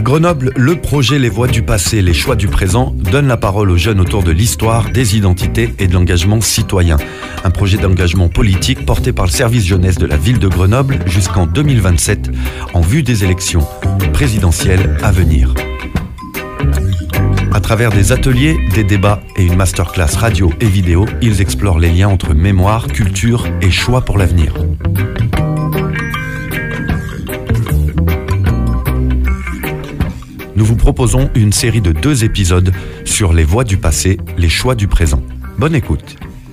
À Grenoble, le projet Les Voix du passé, les choix du présent donne la parole aux jeunes autour de l'histoire, des identités et de l'engagement citoyen. Un projet d'engagement politique porté par le service jeunesse de la ville de Grenoble jusqu'en 2027 en vue des élections présidentielles à venir. À travers des ateliers, des débats et une masterclass radio et vidéo, ils explorent les liens entre mémoire, culture et choix pour l'avenir. Nous vous proposons une série de 2 épisodes sur les voix du passé, les choix du présent. Bonne écoute.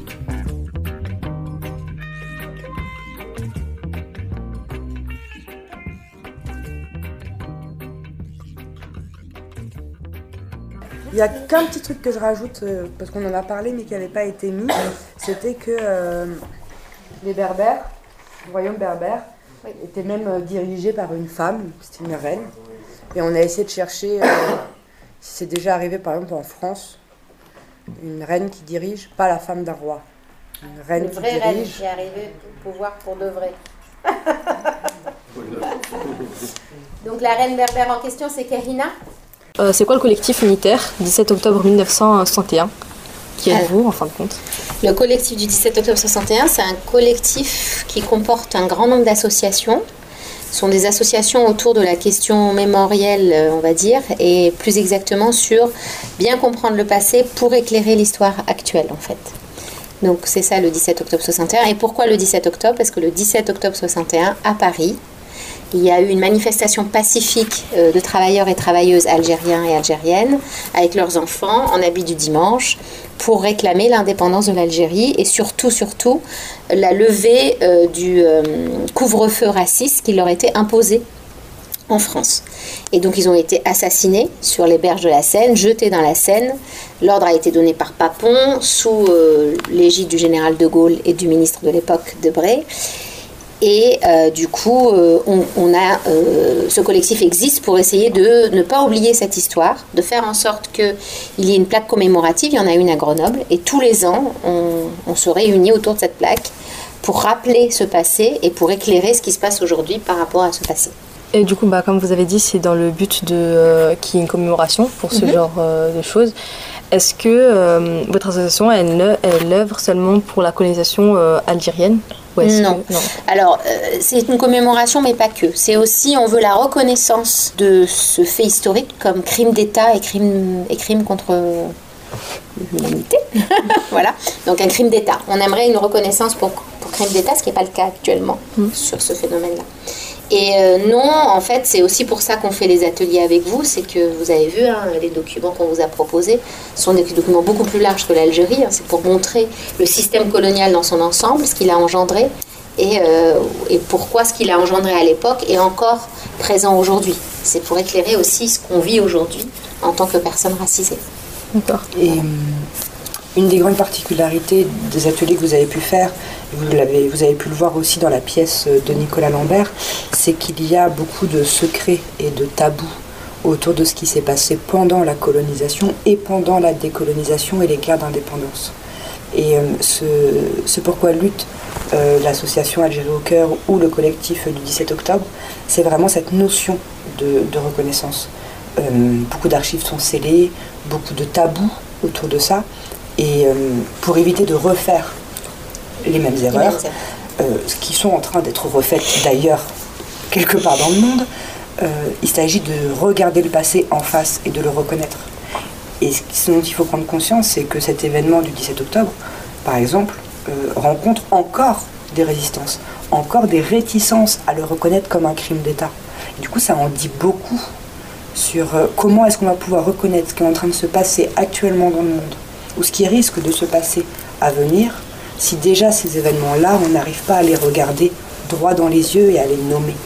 Il y a qu'un petit truc que je rajoute, parce qu'on en a parlé mais qui n'avait pas été mis, c'était que les Berbères, le royaume berbère, était même dirigé par une femme, c'était une reine. Et on a essayé de chercher si c'est déjà arrivé par exemple en France, une reine qui dirige, pas la femme d'un roi. Une reine qui dirige. Reine qui est arrivée au pouvoir pour de vrai. Donc la reine berbère en question, c'est Kerina. C'est quoi le collectif unitaire 17 octobre 1961? Qui êtes-vous en fin de compte? Le collectif du 17 octobre 61, c'est un collectif qui comporte un grand nombre d'associations. Ce sont des associations autour de la question mémorielle, on va dire, et plus exactement sur bien comprendre le passé pour éclairer l'histoire actuelle, en fait. Donc c'est ça le 17 octobre 61. Et pourquoi le 17 octobre? Parce que le 17 octobre 61, à Paris, il y a eu une manifestation pacifique de travailleurs et travailleuses algériens et algériennes avec leurs enfants en habit du dimanche pour réclamer l'indépendance de l'Algérie et surtout la levée du couvre-feu raciste qui leur était imposé en France. Et donc ils ont été assassinés sur les berges de la Seine, jetés dans la Seine. L'ordre a été donné par Papon sous l'égide du général de Gaulle et du ministre de l'époque, Debré. Et du coup, ce collectif existe pour essayer de ne pas oublier cette histoire, de faire en sorte qu'il y ait une plaque commémorative. Il y en a une à Grenoble. Et tous les ans, on se réunit autour de cette plaque pour rappeler ce passé et pour éclairer ce qui se passe aujourd'hui par rapport à ce passé. Et du coup, comme vous avez dit, c'est dans le but qu'il y ait une commémoration pour ce genre de choses. Est-ce que votre association, elle œuvre seulement pour la colonisation algérienne? Non. Alors, c'est une commémoration, mais pas que. C'est aussi, on veut la reconnaissance de ce fait historique comme crime d'État et crime contre l'humanité. Voilà. Donc, un crime d'État. On aimerait une reconnaissance pour crime d'État, ce qui n'est pas le cas actuellement sur ce phénomène-là. Et non, en fait, c'est aussi pour ça qu'on fait les ateliers avec vous. C'est que vous avez vu, les documents qu'on vous a proposés sont des documents beaucoup plus larges que l'Algérie. C'est pour montrer le système colonial dans son ensemble, ce qu'il a engendré et pourquoi ce qu'il a engendré à l'époque est encore présent aujourd'hui. C'est pour éclairer aussi ce qu'on vit aujourd'hui en tant que personne racisée. D'accord. Et une des grandes particularités des ateliers que vous avez pu faire, vous avez pu le voir aussi dans la pièce de Nicolas Lambert, c'est qu'il y a beaucoup de secrets et de tabous autour de ce qui s'est passé pendant la colonisation et pendant la décolonisation et les guerres d'indépendance. Et ce pourquoi lutte l'association Algérie au cœur ou le collectif du 17 octobre, c'est vraiment cette notion de reconnaissance. Beaucoup d'archives sont scellées, beaucoup de tabous autour de ça. Et pour éviter de refaire les mêmes erreurs, qui sont en train d'être refaites d'ailleurs quelque part dans le monde, il s'agit de regarder le passé en face et de le reconnaître. Et ce dont il faut prendre conscience, c'est que cet événement du 17 octobre, par exemple, rencontre encore des résistances, encore des réticences à le reconnaître comme un crime d'État. Et du coup, ça en dit beaucoup sur comment est-ce qu'on va pouvoir reconnaître ce qui est en train de se passer actuellement dans le monde, ou ce qui risque de se passer à venir, si déjà ces événements-là, on n'arrive pas à les regarder droit dans les yeux et à les nommer.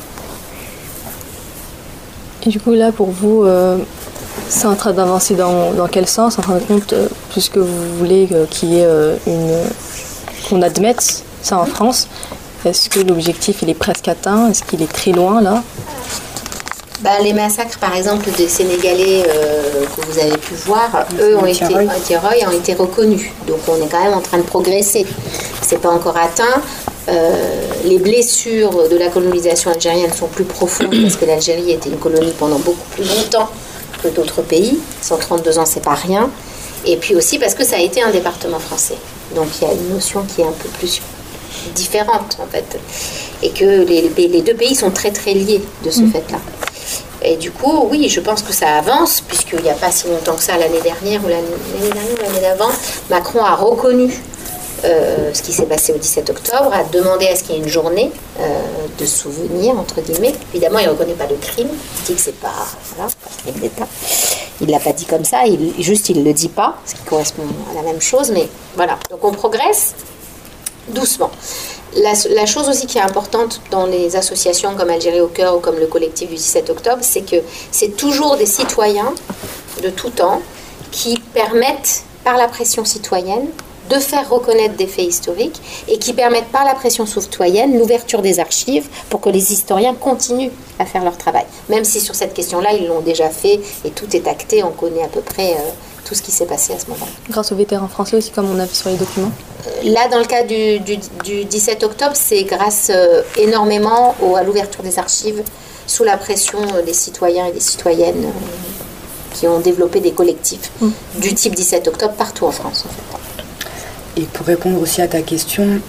Et du coup, là, pour vous, c'est en train d'avancer dans quel sens, en fin de compte, puisque vous voulez qu'il y ait qu'on admette ça en France? Est-ce que l'objectif, il est presque atteint? Est-ce qu'il est très loin, là? Les massacres, par exemple, des Sénégalais que vous avez pu voir, eux ont été reconnus. Donc on est quand même en train de progresser. C'est pas encore atteint. Les blessures de la colonisation algérienne sont plus profondes parce que l'Algérie était une colonie pendant beaucoup plus longtemps que d'autres pays. 132 ans, c'est pas rien. Et puis aussi parce que ça a été un département français. Donc il y a une notion qui est un peu plus différente en fait. Et que les deux pays sont très très liés de ce fait-là. Et du coup, oui, je pense que ça avance, puisqu'il n'y a pas si longtemps que ça, l'année dernière ou l'année d'avant, Macron a reconnu ce qui s'est passé au 17 octobre, a demandé à ce qu'il y ait une journée de souvenir, entre guillemets. Évidemment, il ne reconnaît pas le crime, il dit que c'est pas, voilà, pas le crime d'État. Il ne l'a pas dit comme ça, il ne le dit pas, ce qui correspond à la même chose, mais voilà. Donc on progresse doucement. La chose aussi qui est importante dans les associations comme Algérie au cœur ou comme le collectif du 17 octobre, c'est que c'est toujours des citoyens de tout temps qui permettent, par la pression citoyenne, de faire reconnaître des faits historiques et qui permettent par la pression citoyenne l'ouverture des archives pour que les historiens continuent à faire leur travail. Même si sur cette question-là, ils l'ont déjà fait et tout est acté, on connaît à peu près tout ce qui s'est passé à ce moment-là. Grâce aux vétérans français aussi, comme on a vu sur les documents. Là, dans le cas du 17 octobre, c'est grâce énormément à l'ouverture des archives sous la pression des citoyens et des citoyennes qui ont développé des collectifs du type 17 octobre partout en France, en fait. Et pour répondre aussi à ta question,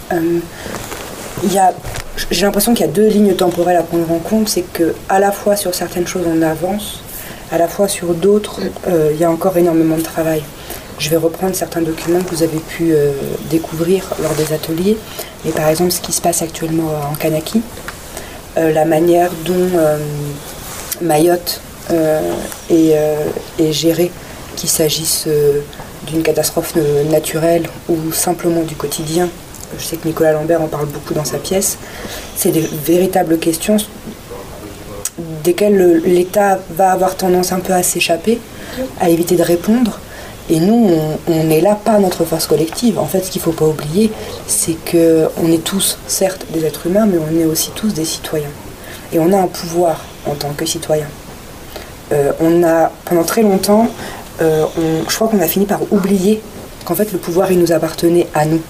j'ai l'impression qu'il y a deux lignes temporelles à prendre en compte. C'est qu'à la fois sur certaines choses on avance, à la fois sur d'autres il y a encore énormément de travail. Je vais reprendre certains documents que vous avez pu découvrir lors des ateliers. Mais par exemple, ce qui se passe actuellement en Kanaki, la manière dont Mayotte est gérée, qu'il s'agisse d'une catastrophe naturelle ou simplement du quotidien. Je sais que Nicolas Lambert en parle beaucoup dans sa pièce. C'est des véritables questions desquelles l'État va avoir tendance un peu à s'échapper, à éviter de répondre. Et nous, on est là par notre force collective. En fait, ce qu'il ne faut pas oublier, c'est qu'on est tous, certes, des êtres humains, mais on est aussi tous des citoyens. Et on a un pouvoir en tant que citoyens. Pendant très longtemps, je crois qu'on a fini par oublier qu'en fait, le pouvoir, il nous appartenait à nous.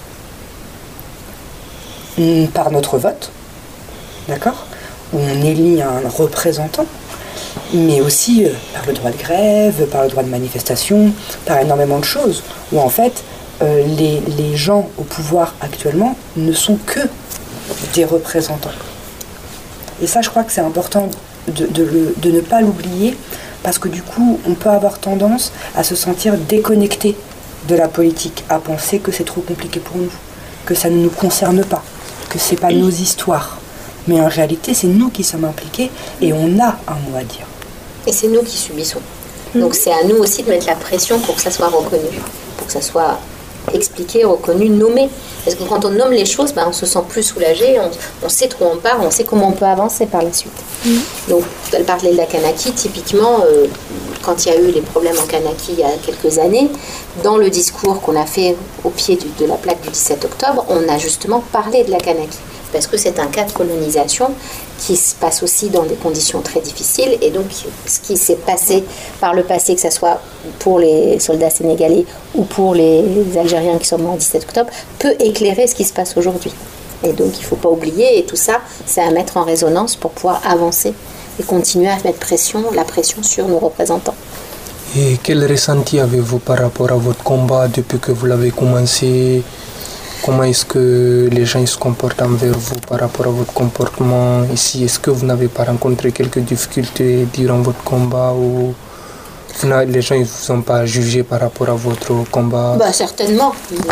Par notre vote, d'accord, où on élit un représentant, mais aussi par le droit de grève, par le droit de manifestation, par énormément de choses, où en fait les gens au pouvoir actuellement ne sont que des représentants. Et ça, je crois que c'est important de ne pas l'oublier, parce que du coup, on peut avoir tendance à se sentir déconnecté de la politique, à penser que c'est trop compliqué pour nous, que ça ne nous concerne pas, que c'est pas nos histoires. Mais en réalité, c'est nous qui sommes impliqués et on a un mot à dire. Et c'est nous qui subissons. Donc c'est à nous aussi de mettre la pression pour que ça soit reconnu, pour que ça soit expliqué, reconnu, nommé. Parce que quand on nomme les choses, on se sent plus soulagé, on sait de quoi on part, on sait comment on peut avancer par la suite. Donc elle parlait de la Kanaki, typiquement, quand il y a eu les problèmes en Kanaki il y a quelques années, dans le discours qu'on a fait au pied de la plaque du 17 octobre, on a justement parlé de la Kanaki. Parce que c'est un cas de colonisation qui se passe aussi dans des conditions très difficiles. Et donc, ce qui s'est passé par le passé, que ce soit pour les soldats sénégalais ou pour les Algériens qui sont morts le 17 octobre, peut éclairer ce qui se passe aujourd'hui. Et donc, il ne faut pas oublier. Et tout ça, c'est à mettre en résonance pour pouvoir avancer et continuer à mettre la pression sur nos représentants. Et quel ressenti avez-vous par rapport à votre combat depuis que vous l'avez commencé ? Comment est-ce que les gens se comportent envers vous par rapport à votre comportement ici? Est-ce que vous n'avez pas rencontré quelques difficultés durant votre combat ou les gens ne vous ont pas jugé par rapport à votre combat? Certainement.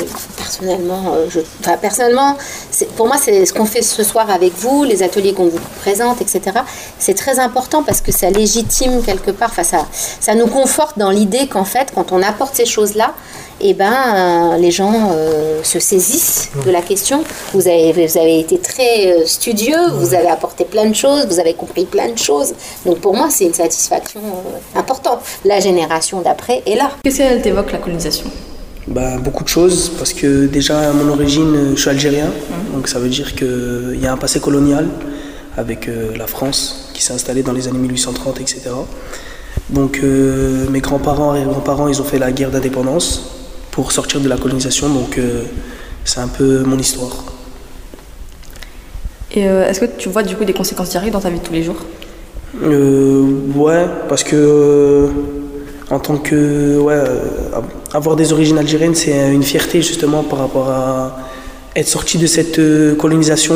Personnellement, pour moi, c'est ce qu'on fait ce soir avec vous, les ateliers qu'on vous présente, etc. C'est très important parce que ça légitime quelque part, ça nous conforte dans l'idée qu'en fait, quand on apporte ces choses-là, les gens se saisissent de la question. Vous avez été très studieux, vous avez apporté plein de choses, vous avez compris plein de choses. Donc pour moi, c'est une satisfaction importante. La génération d'après est là. Qu'est-ce qu'elle t'évoque, la colonisation ? Beaucoup de choses, parce que déjà à mon origine, je suis algérien, donc ça veut dire qu'il y a un passé colonial avec la France qui s'est installée dans les années 1830, etc. Donc mes grands-parents, arrière-grands-parents, ils ont fait la guerre d'indépendance pour sortir de la colonisation, donc c'est un peu mon histoire. Et est-ce que tu vois du coup des conséquences directes dans ta vie de tous les jours? Ouais, parce que en tant que avoir des origines algériennes, c'est une fierté justement par rapport à être sorti de cette colonisation.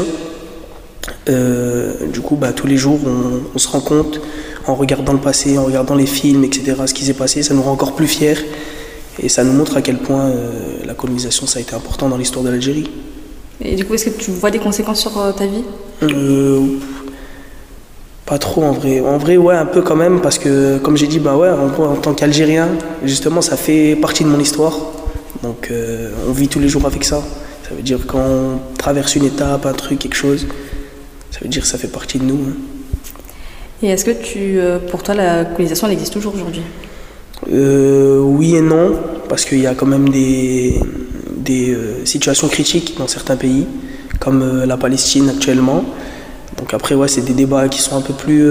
Du coup, tous les jours, on se rend compte en regardant le passé, en regardant les films, etc., ce qui s'est passé, ça nous rend encore plus fiers et ça nous montre à quel point la colonisation, ça a été important dans l'histoire de l'Algérie. Et du coup, est-ce que tu vois des conséquences sur ta vie? Pas trop en vrai. En vrai, ouais, un peu quand même, parce que comme j'ai dit, en tant qu'Algérien, justement, ça fait partie de mon histoire. Donc, on vit tous les jours avec ça. Ça veut dire quand on traverse une étape, un truc, quelque chose, ça veut dire que ça fait partie de nous. Hein. Et est-ce que pour toi, la colonisation, elle existe toujours aujourd'hui? Oui et non, parce qu'il y a quand même des situations critiques dans certains pays, comme la Palestine actuellement. Donc après, ouais, c'est des débats qui sont un peu plus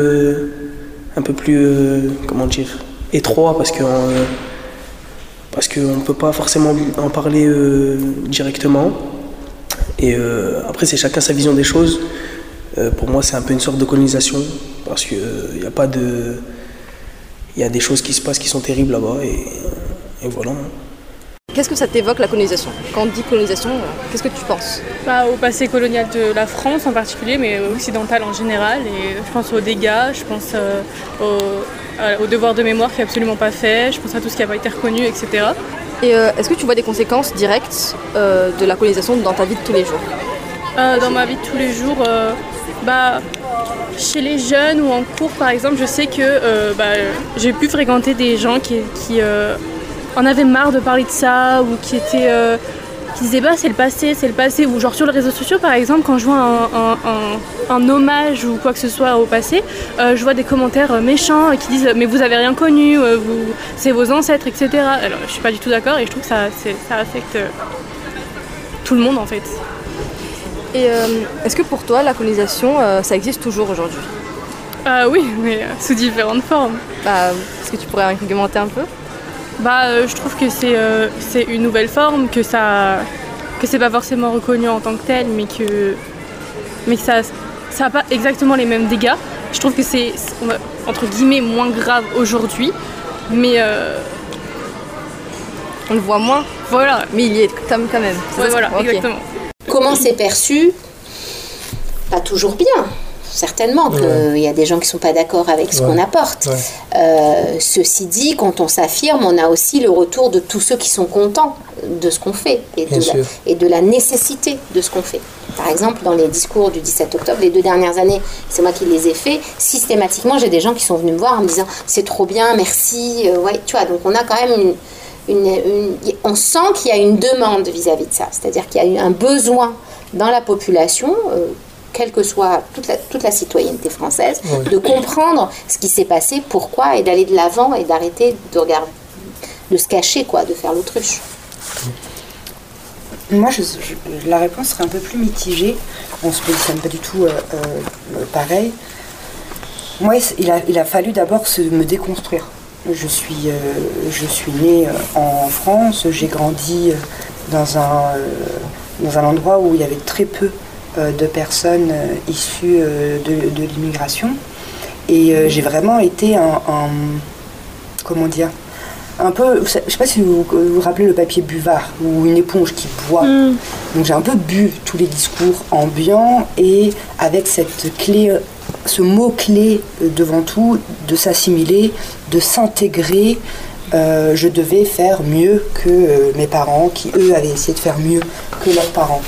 comment dire, étroits, parce qu'on ne peut pas forcément en parler directement. Et après, c'est chacun sa vision des choses. Pour moi, c'est un peu une sorte de colonisation, parce qu'il n'y a pas de... Il y a des choses qui se passent qui sont terribles là-bas, et voilà. Qu'est-ce que ça t'évoque, la colonisation? Quand on dit colonisation, qu'est-ce que tu penses? Au passé colonial de la France en particulier, mais occidental en général. Et je pense aux dégâts, je pense au devoir de mémoire qui n'est absolument pas fait, je pense à tout ce qui n'a pas été reconnu, etc. Et est-ce que tu vois des conséquences directes de la colonisation dans ta vie de tous les jours? Dans ma vie de tous les jours, chez les jeunes ou en cours par exemple, je sais que j'ai pu fréquenter des gens qui en avaient marre de parler de ça, ou qui disaient c'est le passé, ou genre sur les réseaux sociaux par exemple, quand je vois un hommage ou quoi que ce soit au passé, je vois des commentaires méchants qui disent mais vous avez rien connu, c'est vos ancêtres, etc. Alors je suis pas du tout d'accord, et je trouve que ça affecte tout le monde en fait. Et est-ce que pour toi, la colonisation, ça existe toujours aujourd'hui? Oui, mais sous différentes formes. Est-ce que tu pourrais argumenter un peu? Je trouve que c'est une nouvelle forme, que c'est pas forcément reconnu en tant que tel, mais que ça n'a pas exactement les mêmes dégâts. Je trouve que c'est entre guillemets moins grave aujourd'hui, mais on le voit moins. Voilà. Mais il y est quand même. Ouais, voilà, okay. Exactement. Comment c'est perçu? Pas toujours bien. Certainement qu'il y a des gens qui ne sont pas d'accord avec ce qu'on apporte. Ouais. Ceci dit, quand on s'affirme, on a aussi le retour de tous ceux qui sont contents de ce qu'on fait et de la nécessité de ce qu'on fait. Par exemple, dans les discours du 17 octobre, les 2 dernières années, c'est moi qui les ai faits, systématiquement, j'ai des gens qui sont venus me voir en me disant « c'est trop bien, merci ». Tu vois, donc on a quand même on sent qu'il y a une demande vis-à-vis de ça. C'est-à-dire qu'il y a eu un besoin dans la population, quelle que soit toute la citoyenneté française, de comprendre ce qui s'est passé, pourquoi, et d'aller de l'avant et d'arrêter de regarder, de se cacher, de faire l'autruche. Moi, la réponse serait un peu plus mitigée. On ne se positionne pas du tout pareil. Moi, il a fallu d'abord me déconstruire. Je suis née en France, j'ai grandi dans un endroit où il y avait très peu de personnes issues de l'immigration. Et j'ai vraiment été comment dire, un peu, je ne sais pas si vous vous rappelez le papier buvard ou une éponge qui boit. Donc j'ai un peu bu tous les discours ambiants, et avec ce mot-clé devant tout, de s'assimiler, de s'intégrer, je devais faire mieux que mes parents, qui eux avaient essayé de faire mieux que leurs parents.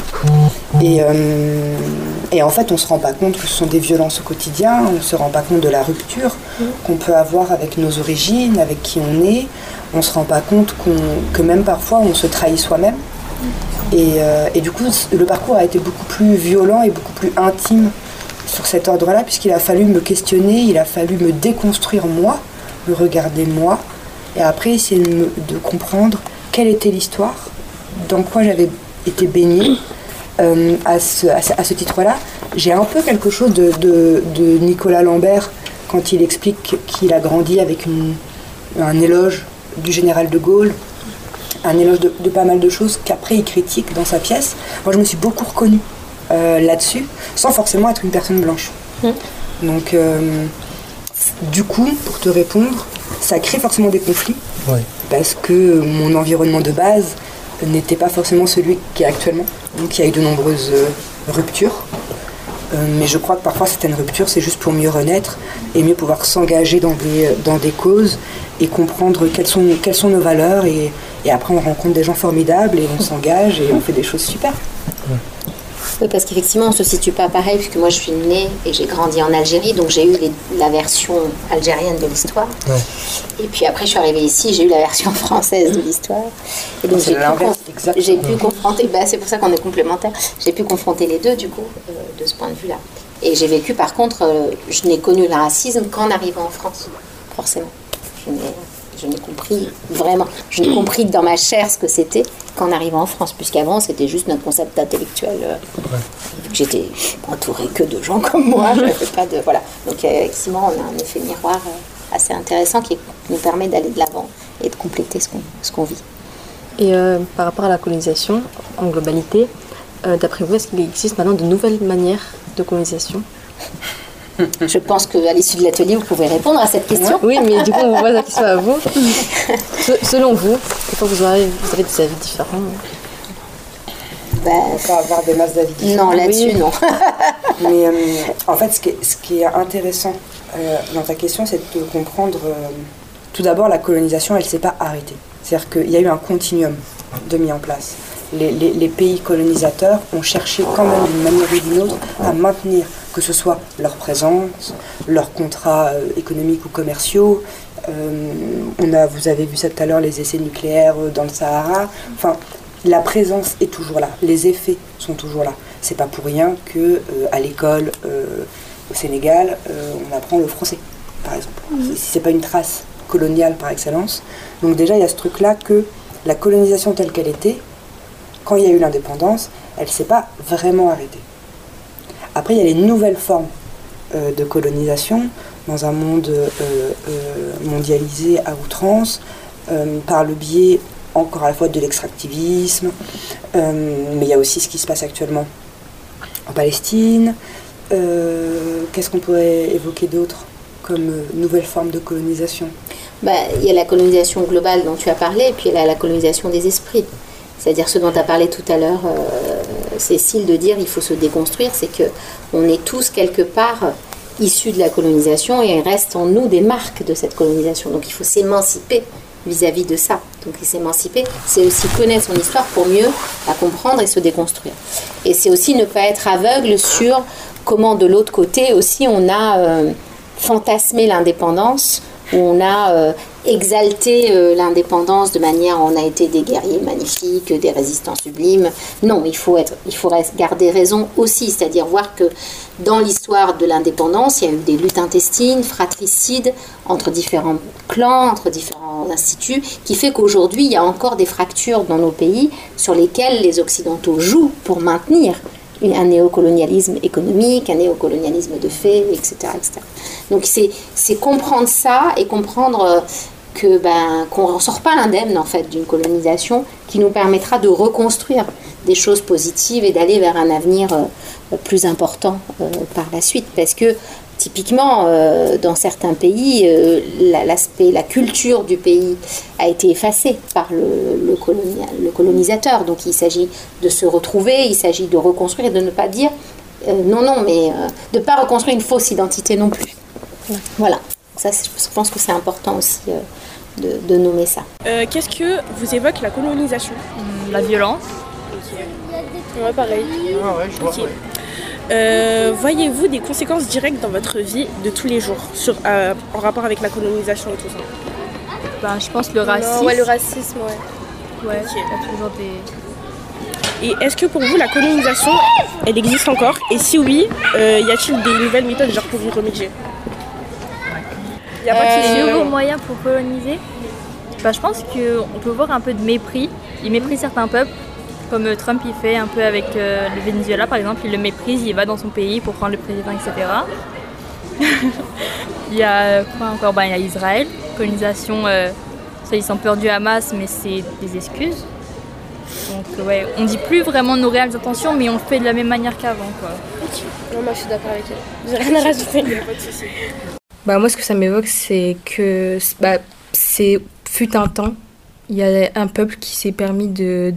Et en fait, on ne se rend pas compte que ce sont des violences au quotidien, on ne se rend pas compte de la rupture qu'on peut avoir avec nos origines, avec qui on est. On ne se rend pas compte que même parfois on se trahit soi-même. Et du coup, le parcours a été beaucoup plus violent et beaucoup plus intime sur cet ordre-là, puisqu'il a fallu me questionner, il a fallu me déconstruire moi, me regarder moi, et après essayer de comprendre quelle était l'histoire, dans quoi j'avais été baignée. À ce titre-là, j'ai un peu quelque chose de Nicolas Lambert quand il explique qu'il a grandi avec un éloge du général de Gaulle, un éloge de pas mal de choses qu'après il critique dans sa pièce. Moi, je me suis beaucoup reconnue là-dessus, sans forcément être une personne blanche. Donc, du coup, pour te répondre, ça crée forcément des conflits, parce que mon environnement de base n'était pas forcément celui qui est actuellement. Donc il y a eu de nombreuses ruptures, mais je crois que parfois certaines ruptures, c'est juste pour mieux renaître et mieux pouvoir s'engager dans des causes et comprendre quelles sont nos valeurs, et après on rencontre des gens formidables et on s'engage et on fait des choses super. Oui, parce qu'effectivement, on ne se situe pas pareil, puisque moi, je suis née et j'ai grandi en Algérie, donc j'ai eu la version algérienne de l'histoire. Et puis après, je suis arrivée ici, j'ai eu la version française de l'histoire. Et donc, j'ai pu confronter, c'est pour ça qu'on est complémentaires, j'ai pu confronter les deux, du coup, de ce point de vue-là. Et j'ai vécu, par contre, je n'ai connu le racisme qu'en arrivant en France, forcément. Je n'ai compris vraiment, je n'ai compris dans ma chair ce que c'était qu'en arrivant en France, puisqu'avant c'était juste notre concept intellectuel. J'étais entourée que de gens comme moi, je n'avais pas de voilà. Donc effectivement, on a un effet miroir assez intéressant qui nous permet d'aller de l'avant et de compléter ce qu'on vit. Et par rapport à la colonisation en globalité, d'après vous, est-ce qu'il existe maintenant de nouvelles manières de colonisation ? Je pense qu'à l'issue de l'atelier, vous pouvez répondre à cette question. Oui, mais du coup, on pose la question à vous. Selon vous, vous avez des avis différents. On peut avoir des masses d'avis différents. Non, là-dessus, non. Mais en fait, ce qui est intéressant dans ta question, c'est de comprendre, tout d'abord, la colonisation, elle ne s'est pas arrêtée. C'est-à-dire qu'il y a eu un continuum de mis en place. Les pays colonisateurs ont cherché quand même d'une manière ou d'une autre à maintenir, que ce soit leur présence, leurs contrats économiques ou commerciaux. Vous avez vu ça tout à l'heure, les essais nucléaires dans le Sahara. Enfin, la présence est toujours là, les effets sont toujours là. C'est pas pour rien que à l'école au Sénégal, on apprend le français, par exemple. C'est pas une trace coloniale par excellence. Donc déjà, il y a ce truc-là que la colonisation telle qu'elle était, quand il y a eu l'indépendance, elle ne s'est pas vraiment arrêtée. Après, il y a les nouvelles formes de colonisation dans un monde mondialisé à outrance, par le biais encore à la fois de l'extractivisme, mais il y a aussi ce qui se passe actuellement en Palestine. Qu'est-ce qu'on pourrait évoquer d'autre comme nouvelle forme de colonisation ? Il y a la colonisation globale dont tu as parlé, et puis il y a la colonisation des esprits. C'est-à-dire ce dont tu as parlé tout à l'heure, Cécile, de dire il faut se déconstruire, c'est qu'on est tous quelque part issus de la colonisation et il reste en nous des marques de cette colonisation. Donc il faut s'émanciper vis-à-vis de ça. Donc s'émanciper, c'est aussi connaître son histoire pour mieux la comprendre et se déconstruire. Et c'est aussi ne pas être aveugle sur comment de l'autre côté aussi on a fantasmé l'indépendance, où on a exalté l'indépendance de manière, on a été des guerriers magnifiques, des résistants sublimes. Non, il faut garder raison aussi, c'est-à-dire voir que dans l'histoire de l'indépendance, il y a eu des luttes intestines, fratricides, entre différents clans, entre différents instituts, qui fait qu'aujourd'hui, il y a encore des fractures dans nos pays sur lesquelles les Occidentaux jouent pour maintenir un néocolonialisme économique, un néocolonialisme de fait, etc. etc. Donc c'est comprendre ça et comprendre qu'on ne sort pas indemne en fait d'une colonisation qui nous permettra de reconstruire des choses positives et d'aller vers un avenir plus important par la suite. Parce que typiquement, dans certains pays, la culture du pays a été effacée par le colonisateur. Donc il s'agit de se retrouver, il s'agit de reconstruire et de ne pas dire mais de ne pas reconstruire une fausse identité non plus. Voilà, ça je pense que c'est important aussi de nommer ça. Qu'est-ce que vous évoque la colonisation ? La violence. Ok. Ouais, pareil. Ah ouais, je vois. Okay. Voyez-vous des conséquences directes dans votre vie de tous les jours en rapport avec la colonisation et tout ça ? Je pense le racisme. Ouais, le racisme, ouais. Ouais, Ok. il y a toujours des... Et est-ce que pour vous, la colonisation, elle existe encore ? Et si oui, y a-t-il des nouvelles méthodes pour y remédier ? Il y a pas de Des nouveaux moyens pour coloniser ? Je pense qu'on peut voir un peu de mépris. Il méprise certains peuples, comme Trump il fait un peu avec le Venezuela par exemple. Il le méprise, il va dans son pays pour prendre le président, etc. Il y a quoi encore ? Il y a Israël, colonisation, ça ils sont peur du Hamas, mais c'est des excuses. Donc ouais, on dit plus vraiment nos réelles intentions, mais on le fait de la même manière qu'avant, quoi. Non, moi je suis d'accord avec elle. J'ai rien à rajouter. Moi, ce que ça m'évoque, c'est que c'est fut un temps, il y a un peuple qui s'est permis de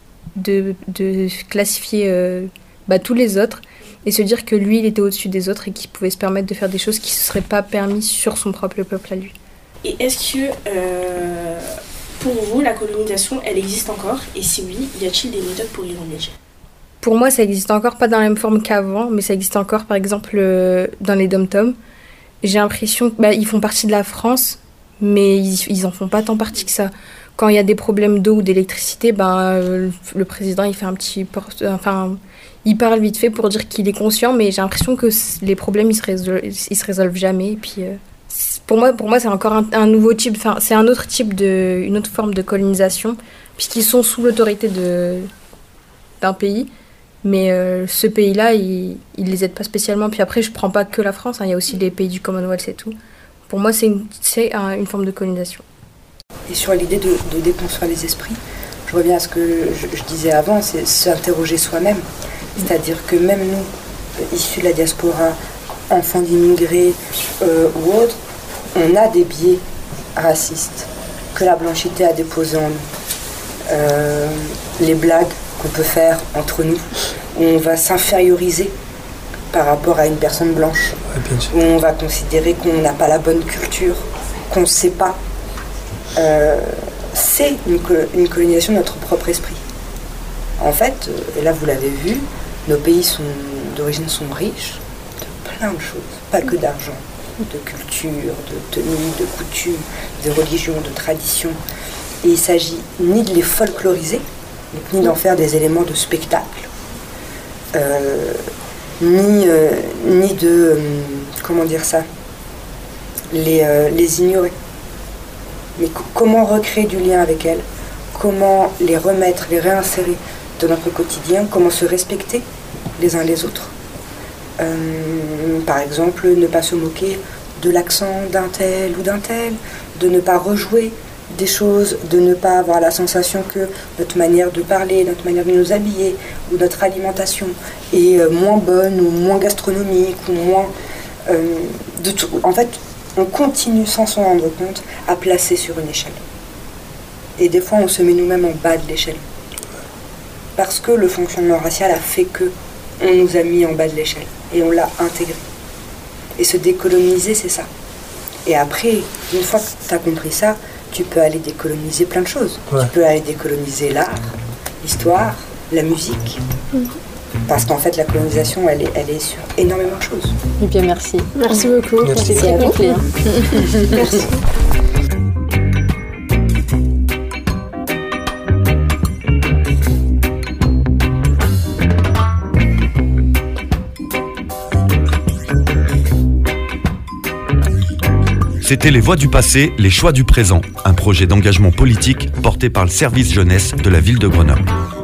classifier tous les autres et se dire que lui, il était au-dessus des autres et qu'il pouvait se permettre de faire des choses qui ne se seraient pas permises sur son propre peuple à lui. Et est-ce que, pour vous, la colonisation, elle existe encore? Et si oui, y a-t-il des méthodes pour y remédier? Pour moi, ça existe encore, pas dans la même forme qu'avant, mais ça existe encore, par exemple, dans les dom-toms. J'ai l'impression qu'ils font partie de la France, mais ils en font pas tant partie que ça. Quand il y a des problèmes d'eau ou d'électricité, le président, il fait un petit... il parle vite fait pour dire qu'il est conscient, mais j'ai l'impression que les problèmes, ils se résolvent jamais. Et puis, pour moi, c'est encore un nouveau type... c'est un autre type une autre forme de colonisation, puisqu'ils sont sous l'autorité d'un pays. Mais ce pays-là, il les aide pas spécialement. Puis après, je prends pas que la France, il y a aussi les pays du Commonwealth et tout. Pour moi, c'est une forme de colonisation. Et sur l'idée de déconstruire les esprits, je reviens à ce que je disais avant, c'est s'interroger soi-même. C'est-à-dire que même nous, issus de la diaspora, enfants d'immigrés ou autres, on a des biais racistes que la blanchité a déposés en nous. Les blagues qu'on peut faire entre nous, où on va s'inférioriser par rapport à une personne blanche, où on va considérer qu'on n'a pas la bonne culture, qu'on ne sait pas. C'est une colonisation de notre propre esprit. En fait, et là vous l'avez vu, nos pays d'origine sont riches de plein de choses, pas que d'argent, de culture, de tenue, de coutumes, de religion, de tradition. Et il ne s'agit ni de les folkloriser, ni d'en faire des éléments de spectacle, ni de, les ignorer. Mais comment recréer du lien avec elles? Comment les remettre, les réinsérer dans notre quotidien? Comment se respecter les uns les autres? Par exemple, ne pas se moquer de l'accent d'un tel ou d'un tel, de ne pas rejouer des choses, de ne pas avoir la sensation que notre manière de parler, notre manière de nous habiller ou notre alimentation est moins bonne ou moins gastronomique ou moins de tout. En fait, on continue sans s'en rendre compte à placer sur une échelle. Et des fois, on se met nous-mêmes en bas de l'échelle. Parce que le fonctionnement racial a fait que on nous a mis en bas de l'échelle et on l'a intégré. Et se décoloniser, c'est ça. Et après, une fois que tu as compris ça, tu peux aller décoloniser plein de choses. Ouais. Tu peux aller décoloniser l'art, l'histoire, la musique. Parce qu'en fait, la colonisation, elle est sur énormément de choses. Eh bien, merci. Merci beaucoup. Merci à vous. Merci. C'était Les Voix du passé, les choix du présent, un projet d'engagement politique porté par le service jeunesse de la ville de Grenoble.